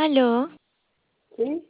Aló, ¿Sí?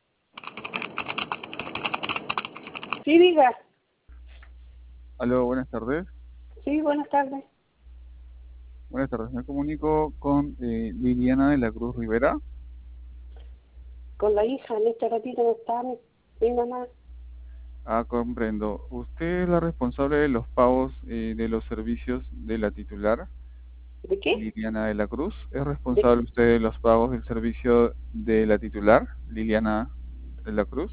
Sí, diga. Aló, buenas tardes. Sí, buenas tardes. Buenas tardes. Me comunico con Liliana de la Cruz Rivera. Con la hija, en este ratito no está mi mamá. Ah, comprendo. ¿Usted es la responsable de los pagos de los servicios de la titular, ¿De qué? Liliana de la Cruz? ¿Es De, responsable usted de los pagos del servicio de la titular, Liliana de la Cruz?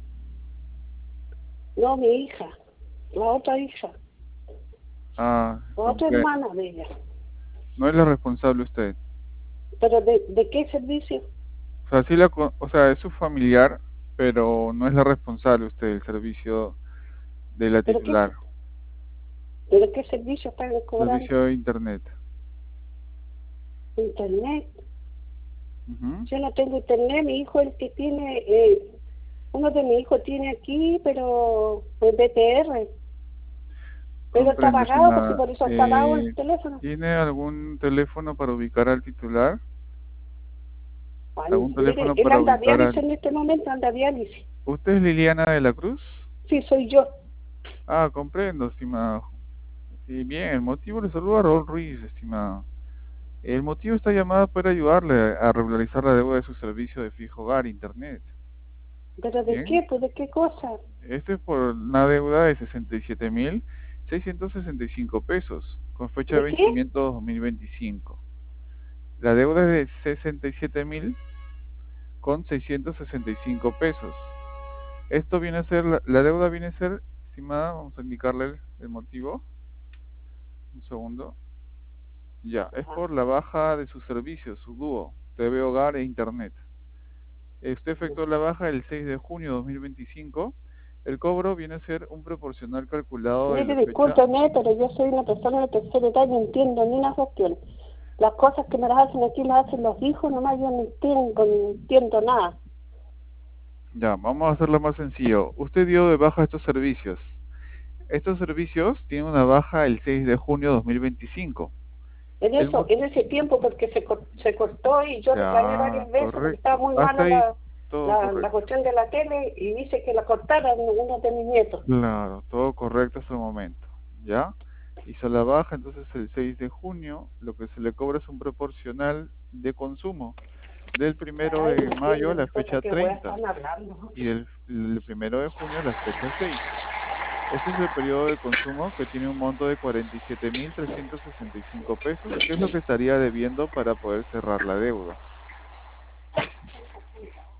no, mi hija. La otra hija. Ah, La otra hermana de ella. no es la responsable usted. ¿Pero de qué servicio? O sea, o sea, es su familiar, pero no es la responsable usted del servicio de la ¿Pero qué, titular, pero qué servicio están cobrando? servicio de internet. Internet. Ujú. Yo no tengo internet. Mi hijo, el que tiene, uno de mis hijos tiene aquí, pero es BTR. Pero está Comprendo, pagado, porque estimada. por eso está pagado el teléfono. ¿Tiene algún teléfono para ubicar al titular? Ay, ¿Algún mire, teléfono él para anda a ubicar diálisis al... en este momento, anda a diálisis. ¿Usted es Liliana de la Cruz? Sí, soy yo. Ah, comprendo, estimado. Sí, bien, el motivo le saluda a Raúl Ruiz, estimado. El motivo de esta llamada para ayudarle a regularizar la deuda de su servicio de fijo hogar, internet. ¿Pero de Bien, qué? ¿Pues de qué cosa? este es por una deuda de 67.665 pesos, con fecha de ¿De qué? vencimiento 2025. La deuda es de 67.000 con 665 pesos. Esto viene a ser, la deuda viene a ser, estimada, vamos a indicarle el motivo, un segundo. Ya, es Ajá. por la baja de sus servicios, su dúo, TV Hogar e Internet. Usted efectuó la baja el 6 de junio de 2025. El cobro viene a ser un proporcional calculado de Mire, la fecha. discúlpeme, pero yo soy una persona de tercera edad y no entiendo ni una cuestión. Las cosas que me las hacen aquí las hacen los hijos, nomás yo no entiendo nada. Ya, vamos a hacerlo más sencillo. Usted dio de baja estos servicios. Estos servicios tienen una baja el 6 de junio de 2025. En El, eso, mo- en ese tiempo, porque se cortó y yo reclamé Ya, varias veces porque estaba correcto. muy Hasta mala ahí la, todo la, la correcto. cuestión de la tele y dice que la cortaran uno de mis nietos. Claro, todo correcto hasta el momento. ¿Ya? Hizo la baja, entonces el 6 de junio lo que se le cobra es un proporcional de consumo del primero Ay, de no mayo entiendo a la ni cosa, fecha qué wea 30 están hablando. y del primero de junio a la fecha 6. Este es el periodo de consumo que tiene un monto de 47.365 pesos, que es lo que estaría debiendo para poder cerrar la deuda.